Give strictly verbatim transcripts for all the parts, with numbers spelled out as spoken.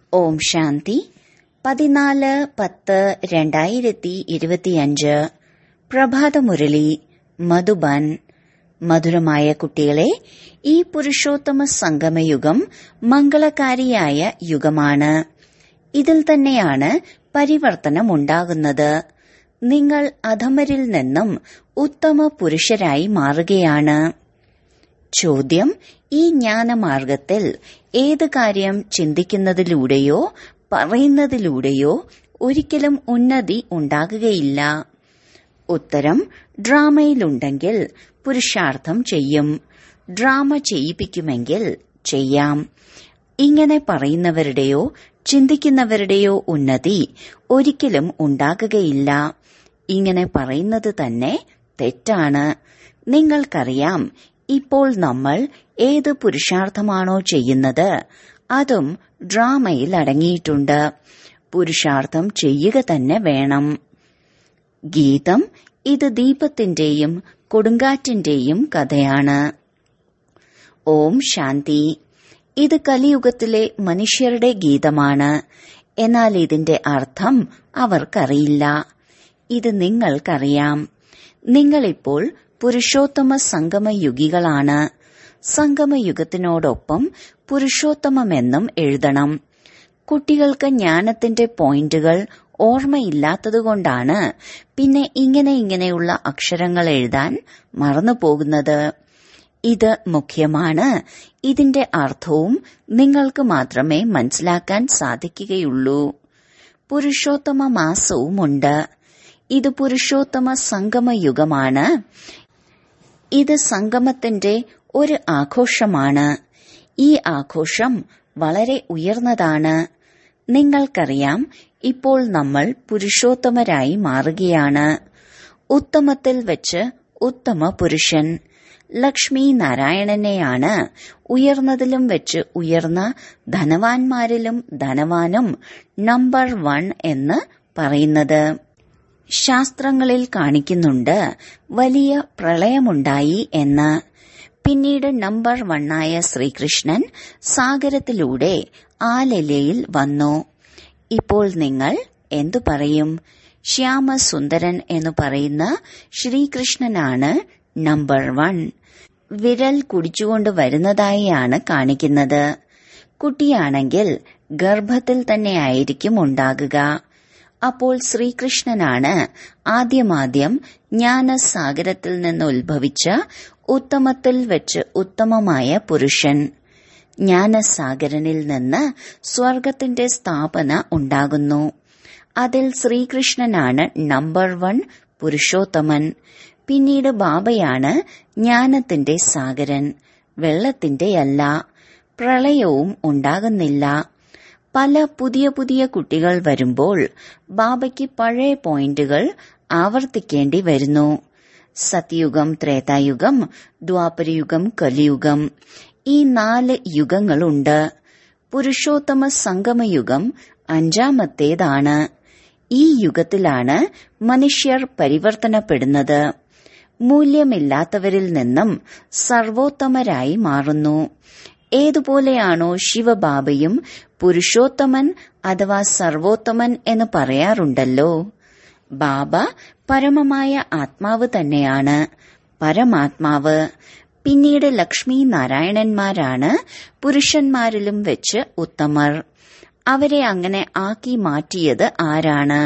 ഓം ശാന്തി. പതിനാല് പത്ത് രണ്ടായിരത്തി ഇരുപത്തിയഞ്ച് പ്രഭാതമുരളി മധുബൻ. മധുരമായ കുട്ടികളെ, ഈ പുരുഷോത്തമ സംഗമയുഗം മംഗളകാരിയായ യുഗമാണ്. ഇതിൽ തന്നെയാണ് പരിവർത്തനമുണ്ടാകുന്നത്. നിങ്ങൾ അധമരിൽ നിന്നും ഉത്തമ പുരുഷരായി മാറുകയാണ്. ചോദ്യം: ഈ ജ്ഞാനമാർഗത്തിൽ ഏത് കാര്യം ചിന്തിക്കുന്നതിലൂടെയോ പറയുന്നതിലൂടെയോ ഒരിക്കലും ഉന്നതി ഉണ്ടാകുകയില്ല. ഉത്തരം: ഡ്രാമയിലുണ്ടെങ്കിൽ പുരുഷാർത്ഥം ചെയ്യും, ഡ്രാമ ചെയ്യിപ്പിക്കുമെങ്കിൽ ചെയ്യാം. ഇങ്ങനെ പറയുന്നവരുടെയോ ചിന്തിക്കുന്നവരുടെയോ ഉന്നതി ഒരിക്കലും ഉണ്ടാകുകയില്ല. ഇങ്ങനെ പറയുന്നത് തന്നെ തെറ്റാണ്. നിങ്ങൾക്കറിയാം, ഇപ്പോൾ നമ്മൾ ഏത് പുരുഷാർത്ഥമാണോ ചെയ്യുന്നത് അതും ഡ്രാമയിൽ അടങ്ങിയിട്ടുണ്ട്. പുരുഷാർത്ഥം ചെയ്യുക തന്നെ വേണം. ഗീതം: ഇത് ദീപത്തിന്റെയും കൊടുങ്കാറ്റിന്റെയും കഥയാണ്. ഓം ശാന്തി. ഇത് കലിയുഗത്തിലെ മനുഷ്യരുടെ ഗീതമാണ്. എന്നാൽ ഇതിന്റെ അർത്ഥം അവർക്കറിയില്ല. ഇത് നിങ്ങൾക്കറിയാം. നിങ്ങളിപ്പോൾ പുരുഷോത്തമ സംഗമയുഗികളാണ്. സംഗമയുഗത്തിനോടൊപ്പം പുരുഷോത്തമമെന്നും എഴുതണം. കുട്ടികൾക്ക് ജ്ഞാനത്തിന്റെ പോയിന്റുകൾ ഓർമ്മയില്ലാത്തതുകൊണ്ടാണ് പിന്നെ ഇങ്ങനെ ഇങ്ങനെയുള്ള അക്ഷരങ്ങൾ എഴുതാൻ മറന്നുപോകുന്നത്. ഇത് മുഖ്യമാണ്. ഇതിന്റെ അർത്ഥവും നിങ്ങൾക്ക് മാത്രമേ മനസ്സിലാക്കാൻ സാധിക്കുകയുള്ളൂ. പുരുഷോത്തമ മാസവുമുണ്ട്. ഇത് പുരുഷോത്തമ സംഗമയുഗമാണ്. ഇത് സംഗമത്തിന്റെ ഒരു ആഘോഷമാണ്. ഈ ആഘോഷം വളരെ ഉയർന്നതാണ്. നിങ്ങൾക്കറിയാം, ഇപ്പോൾ നമ്മൾ പുരുഷോത്തമരായി മാറുകയാണ്. ഉത്തമത്തിൽ വെച്ച് ഉത്തമ പുരുഷൻ ലക്ഷ്മി നാരായണനെയാണ് ഉയർന്നതിലും വെച്ച് ഉയർന്ന ധനവാന്മാരിലും ധനവാനും നമ്പർ വൺ എന്ന് പറയുന്നത്. ശാസ്ത്രങ്ങളിൽ കാണിക്കുന്നുണ്ട് വലിയ പ്രളയമുണ്ടായി എന്ന്. പിന്നീട് നമ്പർ വണ്ണായ ശ്രീകൃഷ്ണൻ സാഗരത്തിലൂടെ ആലലയിൽ വന്നു. ഇപ്പോൾ നിങ്ങൾ എന്തു പറയും? ശ്യാമസുന്ദരൻ എന്നു പറയുന്ന ശ്രീകൃഷ്ണനാണ് നമ്പർ വൺ. വിരൽ കുടിച്ചുകൊണ്ട് വരുന്നതായാണ് കാണിക്കുന്നത്. കുട്ടിയാണെങ്കിൽ ഗർഭത്തിൽ തന്നെയായിരിക്കും ഉണ്ടാകുക. അപ്പോൾ ശ്രീകൃഷ്ണനാണ് ആദ്യമാദ്യം ജ്ഞാനസാഗരത്തിൽ നിന്ന് ഉത്ഭവിച്ച ഉത്തമത്തിൽ വെച്ച് ഉത്തമമായ പുരുഷൻ. ജ്ഞാനസാഗരനിൽ നിന്ന് സ്വർഗത്തിന്റെ സ്ഥാപന ഉണ്ടാകുന്നു. അതിൽ ശ്രീകൃഷ്ണനാണ് നമ്പർ വൺ പുരുഷോത്തമൻ. പിന്നീട് ബാബയാണ് ജ്ഞാനത്തിന്റെ സാഗരൻ, വെള്ളത്തിന്റെയല്ല. പ്രളയവും ഉണ്ടാകുന്നില്ല. പല പുതിയ പുതിയ കുട്ടികൾ വരുമ്പോൾ ബാബയ്ക്ക് പഴയ പോയിന്റുകൾ ആവർത്തിക്കേണ്ടി വരുന്നു. സത്യുഗം, ത്രേതായുഗം, ദ്വാപരയുഗം, കലിയുഗം, ഈ നാല് യുഗങ്ങളുണ്ട്. പുരുഷോത്തമ സംഗമയുഗം അഞ്ചാമത്തേതാണ്. ഈ യുഗത്തിലാണ് മനുഷ്യർ പരിവർത്തനപ്പെടുന്നത്. മൂല്യമില്ലാത്തവരിൽ നിന്നും സർവോത്തമരായി മാറുന്നു. ഏതുപോലെയാണോ ശിവബാബയും പുരുഷോത്തമൻ അഥവാ സർവോത്തമൻ എന്ന് പറയാറുണ്ടല്ലോ. ബാബ പരമമായ ആത്മാവ് തന്നെയാണ്, പരമാത്മാവ്. പിന്നീട് ലക്ഷ്മി നാരായണന്മാരാണ് പുരുഷന്മാരിലും വെച്ച് ഉത്തമർ. അവരെ അങ്ങനെ ആക്കി മാറ്റിയത് ആരാണ്?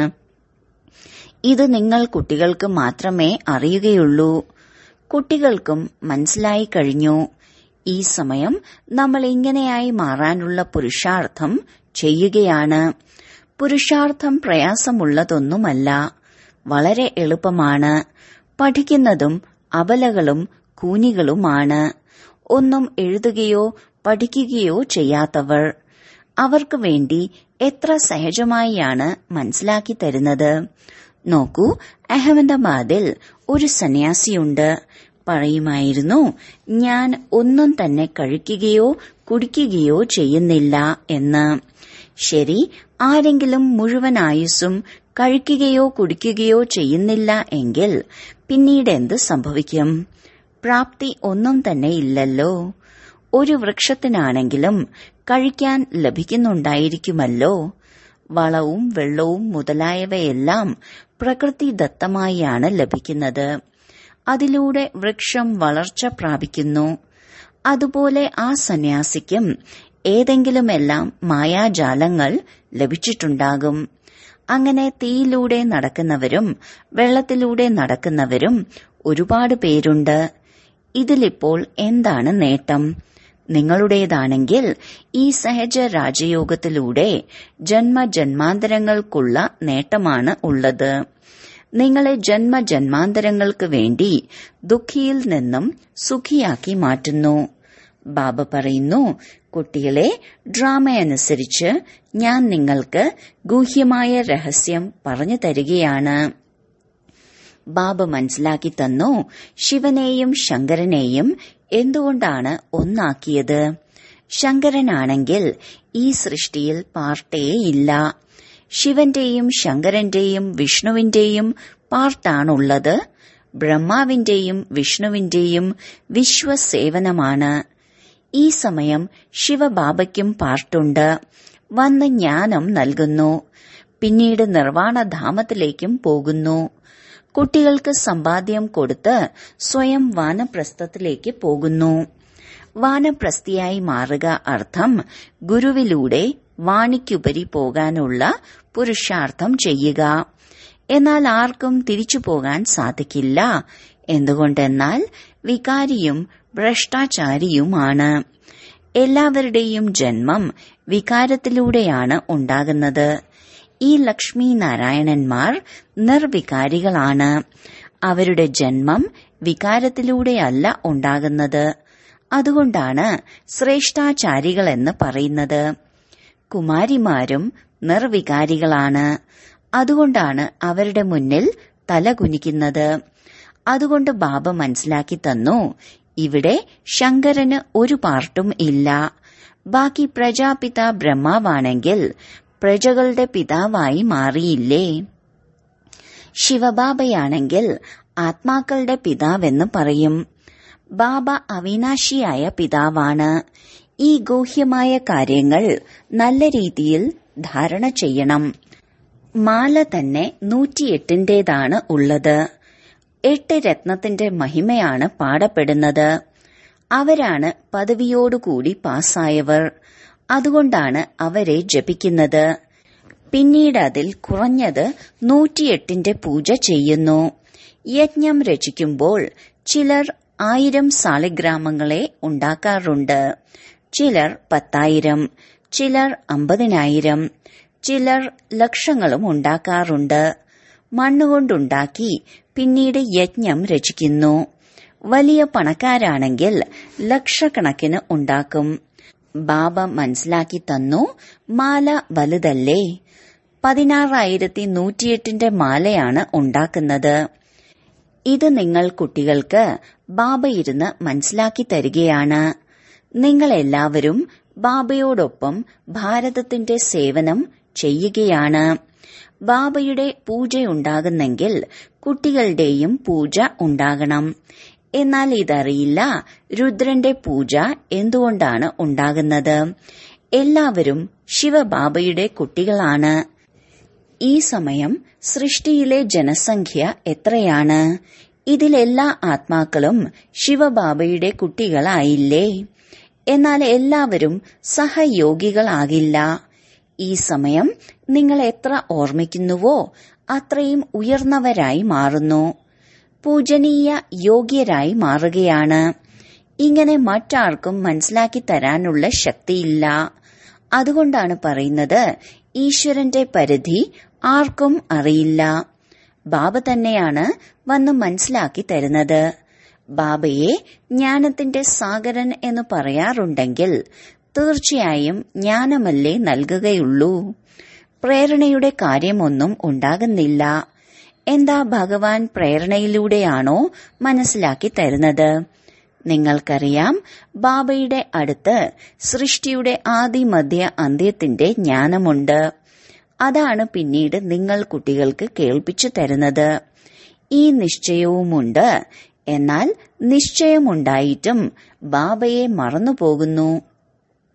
ഇത് നിങ്ങൾ കുട്ടികൾക്ക് മാത്രമേ അറിയുകയുള്ളൂ. കുട്ടികൾക്കും മനസ്സിലായി കഴിഞ്ഞു. ഈ സമയം നമ്മൾ ഇങ്ങനെയായി മാറാനുള്ള പുരുഷാർത്ഥം ചെയ്യുകയാണ്. പുരുഷാർത്ഥം പ്രയാസമുള്ളതൊന്നുമല്ല, വളരെ എളുപ്പമാണ്. പഠിക്കുന്നതും അബലകളും കൂനികളുമാണ്. ഒന്നും എഴുതുകയോ പഠിക്കുകയോ ചെയ്യാത്തവർ. അവർക്ക് വേണ്ടി എത്ര സഹജമായാണ് മനസ്സിലാക്കി തരുന്നത്. നോക്കൂ, അഹമ്മദാബാദിൽ ഒരു സന്യാസിയുണ്ട്. പറയുമായിരുന്നു, ഞാൻ ഒന്നും തന്നെ കഴിക്കുകയോ കുടിക്കുകയോ ചെയ്യുന്നില്ല എന്ന്. ശരി, ആരെങ്കിലും മുഴുവൻ ആയുസ്സും കഴിക്കുകയോ കുടിക്കുകയോ ചെയ്യുന്നില്ല എങ്കിൽ പിന്നീട് എന്ത് സംഭവിക്കും? പ്രാപ്തി ഒന്നും തന്നെ ഇല്ലല്ലോ. ഒരു വൃക്ഷത്തിനാണെങ്കിലും കഴിക്കാൻ ലഭിക്കുന്നുണ്ടായിരിക്കുമല്ലോ. വളവും വെള്ളവും മുതലായവയെല്ലാം പ്രകൃതിദത്തമായാണ് ലഭിക്കുന്നത്. അതിലൂടെ വൃക്ഷം വളർച്ച പ്രാപിക്കുന്നു. അതുപോലെ ആ സന്യാസിക്കും ഏതെങ്കിലുമെല്ലാം മായാജാലങ്ങൾ ലഭിച്ചിട്ടുണ്ടാകും. അങ്ങനെ തീയിലൂടെ നടക്കുന്നവരും വെള്ളത്തിലൂടെ നടക്കുന്നവരും ഒരുപാട് പേരുണ്ട്. ഇതിലിപ്പോൾ എന്താണ് നേട്ടം? നിങ്ങളുടേതാണെങ്കിൽ ഈ സഹജ രാജയോഗത്തിലൂടെ ജന്മജന്മാന്തരങ്ങൾക്കുള്ള നേട്ടമാണ് ഉള്ളത്. നിങ്ങളെ ജന്മജന്മാന്തരങ്ങൾക്ക് വേണ്ടി ദുഃഖിയിൽ നിന്നും സുഖിയാക്കി മാറ്റുന്നു. ബാബ പറയുന്നു, കുട്ടികളെ, ഡ്രാമയനുസരിച്ച് ഞാൻ നിങ്ങൾക്ക് ഗൂഹ്യമായ രഹസ്യം പറഞ്ഞു തരികയാണ്. ബാബ മനസ്സിലാക്കി തന്നു, ശിവനെയും ശങ്കരനെയും എന്തുകൊണ്ടാണ് ഒന്നാക്കിയത്. ശങ്കരനാണെങ്കിൽ ഈ സൃഷ്ടിയിൽ പാർട്ടേയില്ല. ശിവന്റെയും ശങ്കരന്റെയും വിഷ്ണുവിന്റെയും പാർട്ടാണുള്ളത്. ബ്രഹ്മാവിന്റെയും വിഷ്ണുവിന്റെയും വിശ്വസേവനമാണ്. ഈ സമയം ശിവബാബയ്ക്കും പാർട്ടുണ്ട്. വന്ന് ജ്ഞാനം നൽകുന്നു. പിന്നീട് നിർവാണധാമത്തിലേക്കും പോകുന്നു. കുട്ടികൾക്ക് സമ്പാദ്യം കൊടുത്ത് സ്വയം വാനപ്രസ്ഥത്തിലേക്ക് പോകുന്നു. വാനപ്രസ്ഥിയായി മാറുക അർത്ഥം ഗുരുവിലൂടെ വാണിക്കുപരി പോകാനുള്ള പുരുഷാർത്ഥം ചെയ്യുക. എന്നാൽ ആർക്കും തിരിച്ചു പോകാൻ സാധിക്കില്ല. എന്തുകൊണ്ടെന്നാൽ വികാരിയും ഭ്രഷ്ടാചാരിയുമാണ്. എല്ലാവരുടെയും ജന്മം വികാരത്തിലൂടെയാണ് ഉണ്ടാകുന്നത്. ഈ ലക്ഷ്മി നാരായണന്മാർ നിർവികാരികളാണ്. അവരുടെ ജന്മം വികാരത്തിലൂടെയല്ല ഉണ്ടാകുന്നത്. അതുകൊണ്ടാണ് ശ്രേഷ്ഠാചാരികളെന്ന് പറയുന്നത്. കുമാരിമാരും നിർവികാരികളാണ്. അതുകൊണ്ടാണ് അവരുടെ മുന്നിൽ തലകുനിക്കുന്നത്. അതുകൊണ്ട് ബാബ മനസ്സിലാക്കി തന്നു, ഇവിടെ ശങ്കരന് ഒരു പാർട്ടും ഇല്ല. ബാക്കി പ്രജാപിത ബ്രഹ്മാവാണെങ്കിൽ പ്രജകളുടെ പിതാവായി മാറിയില്ലേ. ശിവബാബയാണെങ്കിൽ ആത്മാക്കളുടെ പിതാവെന്ന് പറയും. ബാബ അവിനാശിയായ പിതാവാണ്. ഈ ഗൂഹ്യമായ കാര്യങ്ങൾ നല്ല രീതിയിൽ ധാരണ ചെയ്യണം. മാല തന്നെ നൂറ്റിയെട്ടിന്റേതാണ് ഉള്ളത്. എട്ട് രത്നത്തിന്റെ മഹിമയാണ് പാടപ്പെടുന്നത്. അവരാണ് പദവിയോടുകൂടി പാസ്സായവർ. അതുകൊണ്ടാണ് അവരെ ജപിക്കുന്നത്. പിന്നീട് അതിൽ കുറഞ്ഞത് നൂറ്റിയെട്ടിന്റെ പൂജ ചെയ്യുന്നു. യജ്ഞം രചിക്കുമ്പോൾ ചിലർ ആയിരം സാളിഗ്രാമങ്ങളെ ഉണ്ടാക്കാറുണ്ട്. ചിലർ പത്തായിരം, ചിലർ അമ്പതിനായിരം, ചിലർ ലക്ഷങ്ങളും ഉണ്ടാക്കാറുണ്ട്. മണ്ണുകൊണ്ടുണ്ടാക്കി പിന്നീട് യജ്ഞം രചിക്കുന്നു. വലിയ പണക്കാരാണെങ്കിൽ ലക്ഷക്കണക്കിന് ഉണ്ടാക്കും. ബാബ മനസ്സിലാക്കി തന്നു, മാല വലുതല്ലേ. പതിനാറായിരത്തി നൂറ്റിയെട്ടിന്റെ മാലയാണ് ഉണ്ടാക്കുന്നത്. ഇത് നിങ്ങൾ കുട്ടികൾക്ക് ബാബ ഇരുന്ന് മനസ്സിലാക്കി തരികയാണ്. നിങ്ങളെല്ലാവരും ബാബയോടൊപ്പം ഭാരതത്തിന്റെ സേവനം ചെയ്യുകയാണ്. ബാബയുടെ പൂജയുണ്ടാകുന്നെങ്കിൽ കുട്ടികളുടെയും പൂജ ഉണ്ടാകണം. എന്നാൽ ഇതറിയില്ല രുദ്രന്റെ പൂജ എന്തുകൊണ്ടാണ് ഉണ്ടാകുന്നത്. എല്ലാവരും ശിവബാബയുടെ കുട്ടികളാണ്. ഈ സമയം സൃഷ്ടിയിലെ ജനസംഖ്യ എത്രയാണ്? ഇതിലെല്ലാ ആത്മാക്കളും ശിവബാബയുടെ കുട്ടികളായില്ലേ? എന്നാൽ എല്ലാവരും സഹയോഗികളാകില്ല. ഈ സമയം നിങ്ങൾ എത്ര ഓർമ്മിക്കുന്നുവോ അത്രയും ഉയർന്നവരായി മാറുന്നു. പൂജനീയ യോഗ്യരായി മാറുകയാണ്. ഇങ്ങനെ മറ്റാർക്കും മനസ്സിലാക്കി തരാനുള്ള ശക്തിയില്ല. അതുകൊണ്ടാണ് പറയുന്നത്, ഈശ്വരന്റെ പരിധി ആർക്കും അറിയില്ല. ബാബ തന്നെയാണ് വന്ന് മനസ്സിലാക്കി തരുന്നത്. ബാബയെ ജ്ഞാനത്തിന്റെ സാഗരൻ എന്ന് പറയാറുണ്ടെങ്കിൽ തീർച്ചയായും ജ്ഞാനമല്ലേ നൽകുകയുള്ളൂ. പ്രേരണയുടെ കാര്യമൊന്നും ഉണ്ടാകുന്നില്ല. എന്താ ഭഗവാൻ പ്രേരണയിലൂടെയാണോ മനസ്സിലാക്കി തരുന്നത്? നിങ്ങൾക്കറിയാം, ബാബയുടെ അടുത്ത് സൃഷ്ടിയുടെ ആദി മധ്യ അന്ത്യത്തിന്റെ ജ്ഞാനമുണ്ട്. അതാണ് പിന്നീട് നിങ്ങൾ കുട്ടികൾക്ക് കേൾപ്പിച്ചു തരുന്നത്. ഈ നിശ്ചയവുമുണ്ട്. എന്നാൽ നിശ്ചയമുണ്ടായിട്ടും ബാബയെ മറന്നുപോകുന്നു.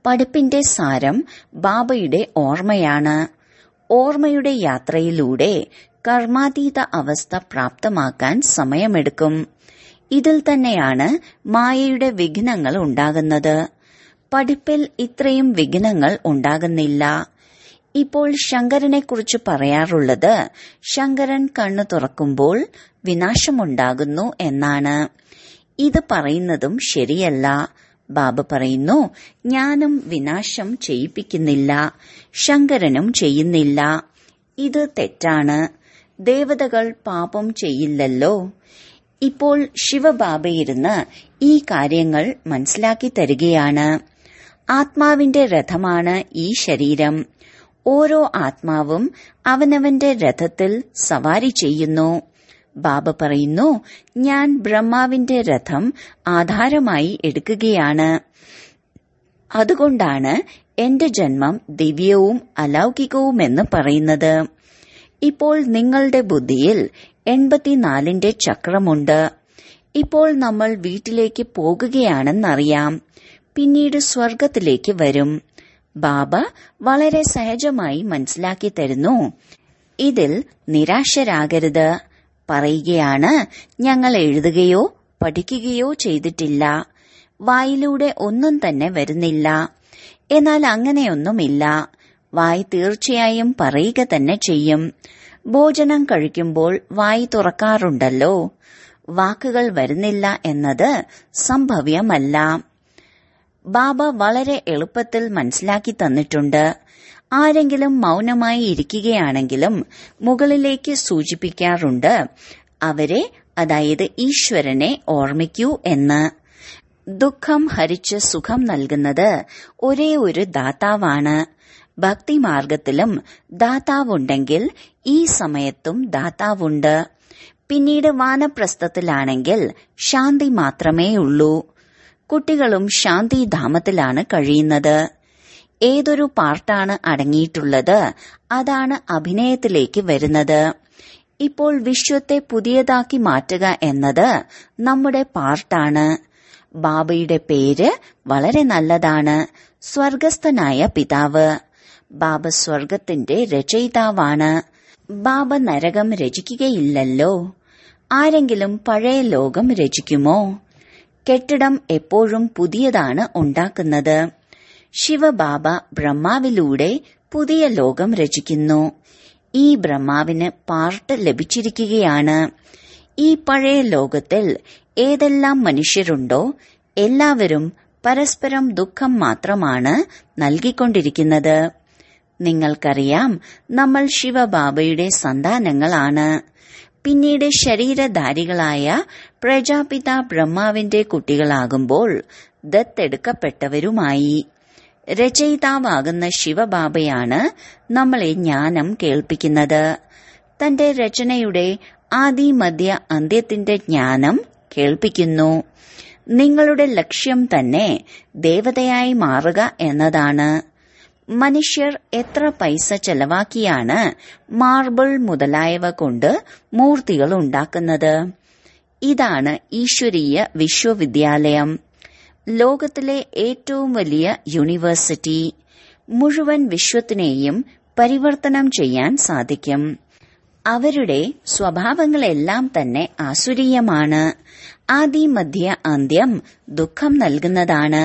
പഠിപ്പിന്റെ സാരം ബാബയുടെ ഓർമ്മയാണ്. ഓർമ്മയുടെ യാത്രയിലൂടെ കർമാതീത അവസ്ഥ പ്രാപ്തമാക്കാൻ സമയമെടുക്കും. ഇതിൽ തന്നെയാണ് മായയുടെ വിഘ്നങ്ങൾ ഉണ്ടാകുന്നത്. പഠിപ്പിൽ ഇത്രയും വിഘ്നങ്ങൾ ഉണ്ടാകുന്നില്ല. ഇപ്പോൾ ശങ്കരനെക്കുറിച്ച് പറയാറുള്ളത് ശങ്കരൻ കണ്ണു തുറക്കുമ്പോൾ വിനാശമുണ്ടാകുന്നു എന്നാണ്. ഇത് പറയുന്നതും ശരിയല്ല. ബാബ പറയുന്നു, ഞാനും വിനാശം ചെയ്യിപ്പിക്കുന്നില്ല, ശങ്കരനും ചെയ്യുന്നില്ല. ഇത് തെറ്റാണ്. ദേവതകൾ പാപം ചെയ്യില്ലല്ലോ. ഇപ്പോൾ ശിവബാബയിരുന്ന് ഈ കാര്യങ്ങൾ മനസ്സിലാക്കി തരികയാണ്. ആത്മാവിന്റെ രഥമാണ് ഈ ശരീരം. ഓരോ ആത്മാവും അവനവന്റെ രഥത്തിൽ സവാരി ചെയ്യുന്നു. ബാബ പറയുന്നു, ഞാൻ ബ്രഹ്മാവിന്റെ രഥം ആധാരമായി എടുക്കുകയാണ്. അതുകൊണ്ടാണ് എന്റെ ജന്മം ദിവ്യവും അലൗകികവുമെന്ന് പറയുന്നത്. ഇപ്പോൾ നിങ്ങളുടെ ബുദ്ധിയിൽ എൺപത്തിനാലിന്റെ ചക്രമുണ്ട്. ഇപ്പോൾ നമ്മൾ വീട്ടിലേക്ക് പോകുകയാണെന്നറിയാം. പിന്നീട് സ്വർഗത്തിലേക്ക് വരും. ബാബ വളരെ സഹജമായി മനസ്സിലാക്കി തരുന്നു. ഇതിൽ നിരാശരാകരുത്. പറയുകയാണ്, ഞങ്ങൾ എഴുതുകയോ പഠിക്കുകയോ ചെയ്തിട്ടില്ല, വായിലൂടെ ഒന്നും തന്നെ വരുന്നില്ല. എന്നാൽ അങ്ങനെയൊന്നുമില്ല. വായ് തീർച്ചയായും പറയുക തന്നെ ചെയ്യും. ഭോജനം കഴിക്കുമ്പോൾ വായി തുറക്കാറുണ്ടല്ലോ. വാക്കുകൾ വരുന്നില്ല എന്നത് സംഭവ്യമല്ല. ബാബ വളരെ എളുപ്പത്തിൽ മനസ്സിലാക്കി തന്നിട്ടുണ്ട്. ആരെങ്കിലും മൗനമായി ഇരിക്കുകയാണെങ്കിലും മുകളിലേക്ക് സൂചിപ്പിക്കാറുണ്ട്, അവരെ, അതായത് ഈശ്വരനെ ഓർമ്മിക്കൂ എന്ന്. ദുഃഖം ഹരിച്ച് സുഖം നൽകുന്നത് ഒരേ ഒരു ദാതാവാണ്. ഭക്തിമാർഗത്തിലും ദാതാവുണ്ടെങ്കിൽ ഈ സമയത്തും ദാതാവുണ്ട്. പിന്നീട് വാനപ്രസ്ഥത്തിലാണെങ്കിൽ ശാന്തി മാത്രമേയുള്ളൂ. കുട്ടികളും ശാന്തിധാമത്തിലാണ് കഴിയുന്നത്. ഏതൊരു പാർട്ടാണ് അടങ്ങിയിട്ടുള്ളത് അതാണ് അഭിനയത്തിലേക്ക് വരുന്നത്. ഇപ്പോൾ വിശ്വത്തെ പുതിയതാക്കി മാറ്റുക എന്നത് നമ്മുടെ പാർട്ടാണ്. ബാബയുടെ പേര് വളരെ നല്ലതാണ്, സ്വർഗസ്ഥനായ പിതാവ്. ബാബ സ്വർഗത്തിന്റെ രചയിതാവാണ്. ബാബ നരകം രചിക്കുകയില്ലല്ലോ. ആരെങ്കിലും പഴയ ലോകം രചിക്കുമോ? കെട്ടിടം എപ്പോഴും പുതിയതാണ് ഉണ്ടാക്കുന്നത്. ശിവബാബ ബ്രഹ്മാവിലൂടെ പുതിയ ലോകം രചിക്കുന്നു. ഈ ബ്രഹ്മാവിന് പാർട്ട് ലഭിച്ചിരിക്കുകയാണ്. ഈ പഴയ ലോകത്തിൽ ഏതെല്ലാം മനുഷ്യരുണ്ടോ എല്ലാവരും പരസ്പരം ദുഃഖം മാത്രമാണ് നൽകിക്കൊണ്ടിരിക്കുന്നത്. നിങ്ങൾക്കറിയാം, നമ്മൾ ശിവബാബയുടെ സന്താനങ്ങളാണ്. പിന്നീട് ശരീരധാരികളായ പ്രജാപിത ബ്രഹ്മാവിന്റെ കുട്ടികളാകുമ്പോൾ ദത്തെടുക്കപ്പെട്ടവരുമായി. രചയിതാവാകുന്ന ശിവബാബയാണ് നമ്മളെ ജ്ഞാനം കേൾപ്പിക്കുന്നത്. തന്റെ രചനയുടെ ആദി മധ്യ അന്ത്യത്തിന്റെ ജ്ഞാനം കേൾപ്പിക്കുന്നു. നിങ്ങളുടെ ലക്ഷ്യം തന്നെ ദേവതയായി മാറുക എന്നതാണ്. മനുഷ്യർ എത്ര പൈസ ചെലവാക്കിയാണ് മാർബിൾ മുതലായവ കൊണ്ട് മൂർത്തികൾ ഉണ്ടാക്കുന്നത്. ഇതാണ് ഈശ്വരീയ വിശ്വവിദ്യാലയം, ലോകത്തിലെ ഏറ്റവും വലിയ യൂണിവേഴ്സിറ്റി. മുഴുവൻ വിശ്വത്തിനെയും പരിവർത്തനം ചെയ്യാൻ സാധിക്കും. അവരുടെ സ്വഭാവങ്ങളെല്ലാം തന്നെ ആസുരീയമാണ്. ആദി മധ്യ അന്ത്യം ദുഃഖം നൽകുന്നതാണ്.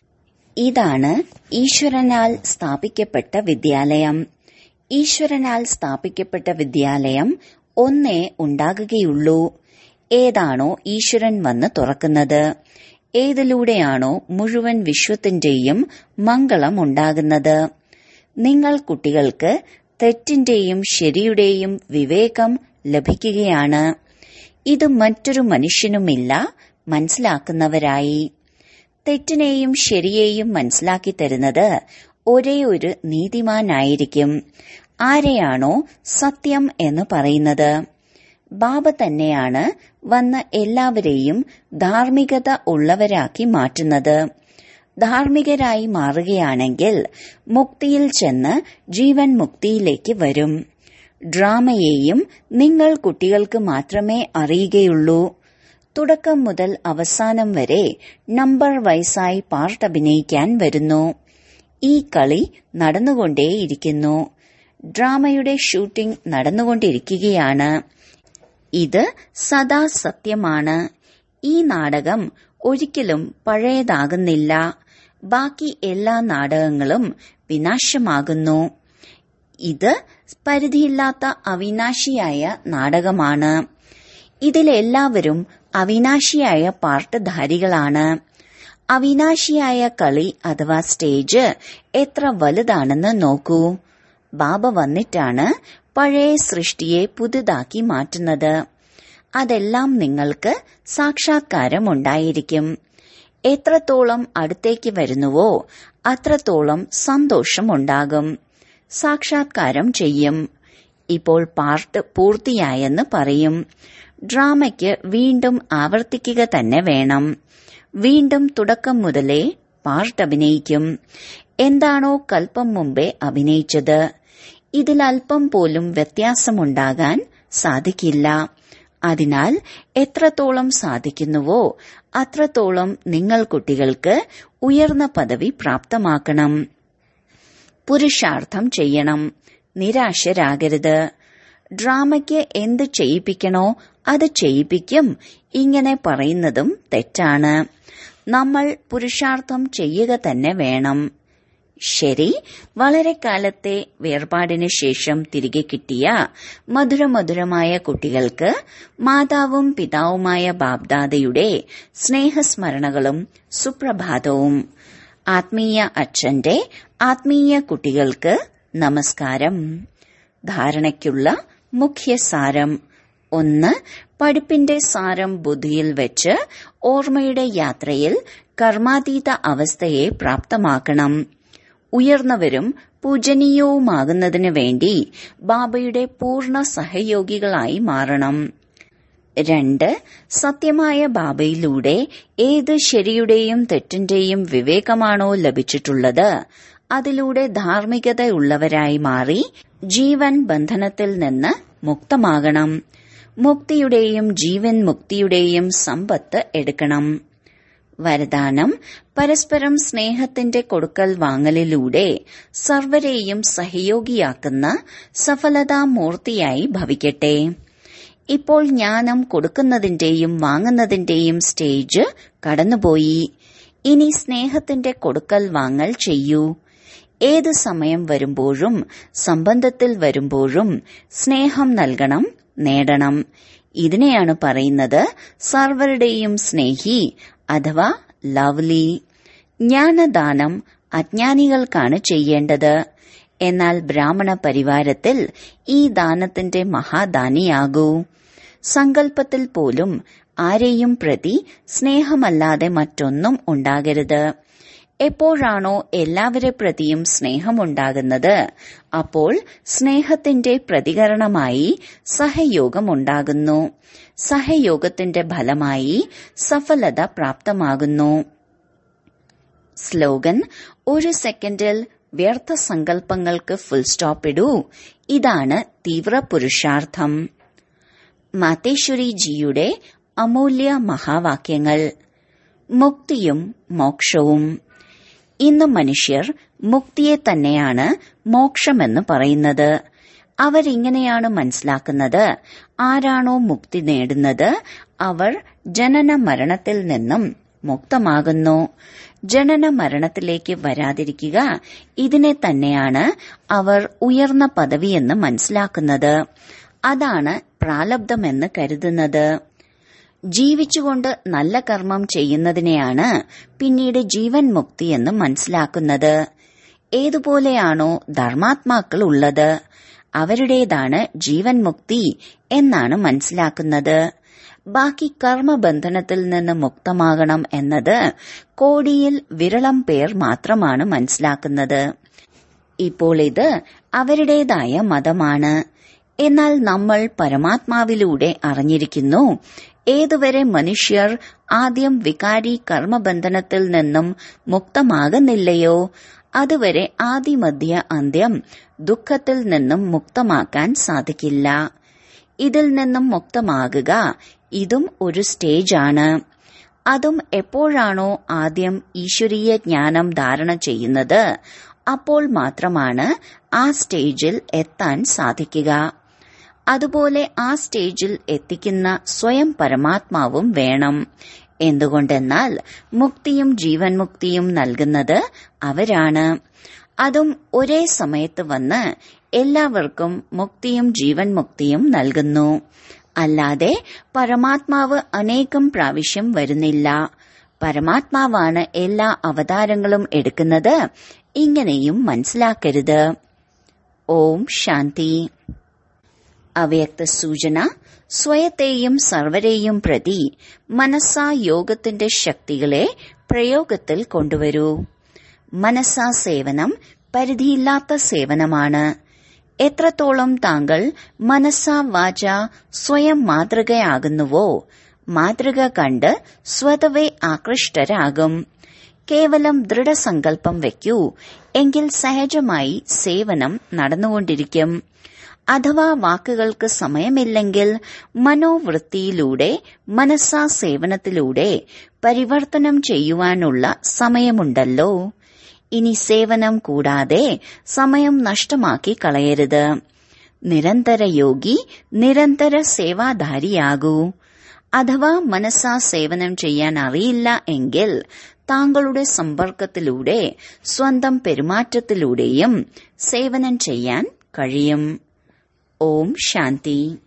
ഇതാണ് ഈശ്വരനാൽ സ്ഥാപിക്കപ്പെട്ട വിദ്യാലയം. ഈശ്വരനാൽ സ്ഥാപിക്കപ്പെട്ട വിദ്യാലയം ഒന്നേ ഉണ്ടാകുകയുള്ളൂ. ഏതാണോ ഈശ്വരൻ വന്ന് തുറക്കുന്നത്, ഏതിലൂടെയാണോ മുഴുവൻ വിശ്വത്തിന്റെയും മംഗളം ഉണ്ടാകുന്നത്. നിങ്ങൾ കുട്ടികൾക്ക് തെറ്റിന്റെയും ശരിയുടെയും വിവേകം ലഭിക്കുകയാണ്. ഇത് മറ്റൊരു മനുഷ്യനുമില്ല മനസ്സിലാക്കുന്നവരായി. തെറ്റിനെയും ശരിയെയും മനസ്സിലാക്കി തരുന്നത് ഒരേ ഒരു നീതിമാനായിരിക്കും. ആരെയാണോ സത്യം എന്ന് പറയുന്നത്, ബാബ തന്നെയാണ് വന്ന് എല്ലാവരെയും ധാർമ്മികത ഉള്ളവരാക്കി മാറ്റുന്നത്. ധാർമ്മികരായി മാറുകയാണെങ്കിൽ മുക്തിയിൽ ചെന്ന് ജീവൻ മുക്തിയിലേക്ക് വരും. ഡ്രാമയെയും നിങ്ങൾ കുട്ടികൾക്ക് മാത്രമേ അറിയുകയുള്ളൂ. തുടക്കം മുതൽ അവസാനം വരെ നമ്പർ വൈസായി പാർട്ട് അഭിനയിക്കാൻ വരുന്നു. ഈ കളി നടന്നുകൊണ്ടേയിരിക്കുന്നു. ഡ്രാമയുടെ ഷൂട്ടിംഗ് നടന്നുകൊണ്ടിരിക്കുകയാണ്. ഇത് സദാ സത്യമാണ്. ഈ നാടകം ഒരിക്കലും പഴയതാകുന്നില്ല. ബാക്കി എല്ലാ നാടകങ്ങളും വിനാശമാകുന്നു. ഇത് പരിധിയില്ലാത്ത അവിനാശിയായ നാടകമാണ്. ഇതിലെല്ലാവരും അവിനാശിയായ പാർട്ട്ധാരികളാണ്. അവിനാശിയായ കളി അഥവാ സ്റ്റേജ് എത്ര വലുതാണെന്ന് നോക്കൂ. ബാബ വന്നിട്ടാണ് പഴയ സൃഷ്ടിയെ പുതുതാക്കി മാറ്റുന്നത്. അതെല്ലാം നിങ്ങൾക്ക് സാക്ഷാത്കാരമുണ്ടായിരിക്കും. എത്രത്തോളം അടുത്തേക്ക് വരുന്നുവോ അത്രത്തോളം സന്തോഷമുണ്ടാകും. സാക്ഷാത്കാരം ചെയ്യും. ഇപ്പോൾ പാർട്ട് പൂർത്തിയായെന്ന് പറയും. ഡ്രാമയ്ക്ക് വീണ്ടും ആവർത്തിക്കുക തന്നെ വേണം. വീണ്ടും തുടക്കം മുതലേ പാർട്ട് അഭിനയിക്കും. എന്താണോ കൽപ്പം മുമ്പേ അഭിനയിച്ചത്, ഇതിൽ അല്പം പോലും വ്യത്യാസമുണ്ടാകാൻ സാധിക്കില്ല. അതിനാൽ എത്രത്തോളം സാധിക്കുന്നുവോ അത്രത്തോളം നിങ്ങൾ കുട്ടികൾക്ക് ഉയർന്ന പദവി പ്രാപ്തമാക്കണം. പുരുഷാർത്ഥം ചെയ്യണം. നിരാശരാകരുത്. ഡ്രാമയ്ക്ക് എന്ത് ചെയ്യിപ്പിക്കണോ അത് ചെയ്യിപ്പിക്കും. ഇങ്ങനെ പറയുന്നതും തെറ്റാണ്. നമ്മൾ പുരുഷാർത്ഥം ചെയ്യുക തന്നെ വേണം. ശരി, വളരെ കാലത്തെ വേർപാടിനു ശേഷം തിരികെ കിട്ടിയ മധുരമധുരമായ കുട്ടികൾക്ക് മാതാവും പിതാവുമായ ബാബ്ദാദയുടെ സ്നേഹസ്മരണകളും സുപ്രഭാതവും. ആത്മീയ അച്ഛന്റെ ആത്മീയ കുട്ടികൾക്ക് നമസ്കാരം. ധാരണയ്ക്കുള്ള മുഖ്യസാരം. ഒന്ന്, പഠിപ്പിന്റെ സാരം ബുദ്ധിയിൽ വെച്ച് ഓർമ്മയുടെ യാത്രയിൽ കർമാതീത അവസ്ഥയെ പ്രാപ്തമാക്കണം. ഉയർന്നവരും പൂജനീയവുമാകുന്നതിനു വേണ്ടി ബാബയുടെ പൂർണ്ണ സഹയോഗികളായി മാറണം. രണ്ട്, സത്യമായ ബാബയിലൂടെ ഏത് ശരിയുടെയും തെറ്റിന്റെയും വിവേകമാണോ ലഭിച്ചിട്ടുള്ളത് അതിലൂടെ ധാർമ്മികതയുള്ളവരായി മാറി ജീവൻ ബന്ധനത്തിൽ നിന്ന് മുക്തമാകണം. മുക്തിയുടെയും ജീവൻ മുക്തിയുടെയും സമ്പത്ത് എടുക്കണം. വരദാനം, പരസ്പരം സ്നേഹത്തിന്റെ കൊടുക്കൽ വാങ്ങലിലൂടെ സർവരെയും സഹയോഗിയാക്കുന്ന സഫലതാമൂർത്തിയായി ഭവിക്കട്ടെ. ഇപ്പോൾ ജ്ഞാനം കൊടുക്കുന്നതിന്റെയും വാങ്ങുന്നതിന്റെയും സ്റ്റേജ് കടന്നുപോയി. ഇനി സ്നേഹത്തിന്റെ കൊടുക്കൽ വാങ്ങൽ ചെയ്യൂ. ഏത് സമയം വരുമ്പോഴും സംബന്ധത്തിൽ വരുമ്പോഴും സ്നേഹം നൽകണം, നേടണം. ഇതിനെയാണ് പറയുന്നത് സർവരുടെയും സ്നേഹി അഥവാ ലവ്ലി. ജ്ഞാനദാനം അജ്ഞാനികൾക്കാണ് ചെയ്യേണ്ടത്. എന്നാൽ ബ്രാഹ്മണ പരിവാരത്തിൽ ഈ ദാനത്തിന്റെ മഹാദാനിയാകൂ. സങ്കല്പത്തിൽ പോലും ആരെയും പ്രതി സ്നേഹമല്ലാതെ മറ്റൊന്നും ഉണ്ടാകരുത്. എപ്പോഴാണോ എല്ലാവരെ പ്രതിയും സ്നേഹമുണ്ടാകുന്നത് അപ്പോൾ സ്നേഹത്തിന്റെ പ്രതികരണമായി സഹയോഗമുണ്ടാകുന്നു. സഹയോഗത്തിന്റെ ഫലമായി സഫലത പ്രാപ്തമാകുന്നു. സ്ലോഗൻ, ഒരു സെക്കൻഡിൽ വ്യർത്ഥ സങ്കല്പങ്ങൾക്ക് ഫുൾ സ്റ്റോപ്പ് ഇടൂ. ഇതാണ് തീവ്ര പുരുഷാർത്ഥം. മാതേശ്വരിജിയുടെ അമൂല്യ മഹാവാക്യങ്ങൾ. മുക്തിയും മോക്ഷവും. ഇന്ന് മനുഷ്യർ മുക്തിയെ തന്നെയാണ് മോക്ഷമെന്ന് പറയുന്നത്. അവരിങ്ങനെയാണ് മനസ്സിലാക്കുന്നത്, ആരാണോ മുക്തി നേടുന്നത് അവർ ജനന മരണത്തിൽ നിന്നും മുക്തമാകുന്നു. ജനന മരണത്തിലേക്ക് വരാതിരിക്കുക, ഇതിനെ തന്നെയാണ് അവർ ഉയർന്ന പദവിയെന്ന് മനസ്സിലാക്കുന്നത്. അതാണ് പ്രാലബ്ധമെന്ന് കരുതുന്നത്. ജീവിച്ചുകൊണ്ട് നല്ല കർമ്മം ചെയ്യുന്നതിനെയാണ് പിന്നീട് ജീവൻ മുക്തി എന്ന് മനസ്സിലാക്കുന്നത്. ഏതുപോലെയാണോ ധർമാത്മാക്കൾ ഉള്ളത് അവരുടേതാണ് ജീവൻ മുക്തി എന്നാണ് മനസ്സിലാക്കുന്നത്. ബാക്കി കർമ്മബന്ധനത്തിൽ നിന്ന് മുക്തമാകണം എന്നത് കോടിയിൽ വിരളം പേർ മാത്രമാണ് മനസ്സിലാക്കുന്നത്. ഇപ്പോൾ ഇത് അവരുടേതായ മതമാണ്. എന്നാൽ നമ്മൾ പരമാത്മാവിലൂടെ അറിഞ്ഞിരിക്കുന്നു, ഏതുവരെ മനുഷ്യർ ആദ്യം വികാരി കർമ്മബന്ധനത്തിൽ നിന്നും മുക്തമാകുന്നില്ലയോ അതുവരെ ആദിമധ്യ അന്ത്യം ദുഃഖത്തിൽ നിന്നും മുക്തമാക്കാൻ സാധിക്കില്ല. ഇതിൽ നിന്നും മുക്തമാകുക ഇതും ഒരു സ്റ്റേജാണ്. അതും എപ്പോഴാണോ ആദ്യം ഈശ്വരീയ ജ്ഞാനം ധാരണ ചെയ്യുന്നത് അപ്പോൾ മാത്രമാണ് ആ സ്റ്റേജിൽ എത്താൻ സാധിക്കുക. അതുപോലെ ആ സ്റ്റേജിൽ എത്തിക്കുന്ന സ്വയം പരമാത്മാവും വേണം. എന്തുകൊണ്ടെന്നാൽ മുക്തിയും ജീവൻ മുക്തിയും നൽകുന്നത് അവരാണ്. അതും ഒരേ സമയത്ത് വന്ന് എല്ലാവർക്കും മുക്തിയും ജീവൻ മുക്തിയും നൽകുന്നു. അല്ലാതെ പരമാത്മാവ് അനേകം പ്രാവശ്യം വരുന്നില്ല. പരമാത്മാവാണ് എല്ലാ അവതാരങ്ങളും എടുക്കുന്നത്. ഇങ്ങനെയും മനസ്സിലാക്കരുത്. ഓം ശാന്തി. അവ്യക്ത സൂചന. സ്വയത്തെയും സർവരെയും പ്രതി മനസ്സാ യോഗത്തിന്റെ ശക്തികളെ പ്രയോഗത്തിൽ കൊണ്ടുവരൂ. മനസ്സാ സേവനം പരിധിയില്ലാത്ത സേവനമാണ്. എത്രത്തോളം താങ്കൾ മനസ്സാ വാച സ്വയം മാതൃകയാകുന്നുവോ മാതൃക കണ്ട് സ്വതവേ ആകൃഷ്ടരാകും. കേവലം ദൃഢസങ്കല്പം വയ്ക്കൂ, എങ്കിൽ സഹജമായി സേവനം നടന്നുകൊണ്ടിരിക്കും. അഥവാ വാക്കുകൾക്ക് സമയമില്ലെങ്കിൽ മനോവൃത്തിയിലൂടെ മനസ്സാ സേവനത്തിലൂടെ പരിവർത്തനം ചെയ്യുവാനുള്ള സമയമുണ്ടല്ലോ. ഇനി സേവനം കൂടാതെ സമയം നഷ്ടമാക്കി കളയരുത്. നിരന്തര യോഗി നിരന്തര സേവാധാരിയാകൂ. അഥവാ മനസ്സാ സേവനം ചെയ്യാൻ അറിയില്ല എങ്കിൽ താങ്കളുടെ സമ്പർക്കത്തിലൂടെ സ്വന്തം പെരുമാറ്റത്തിലൂടെയും സേവനം ചെയ്യാൻ കഴിയും. ഓം ശാന്തി.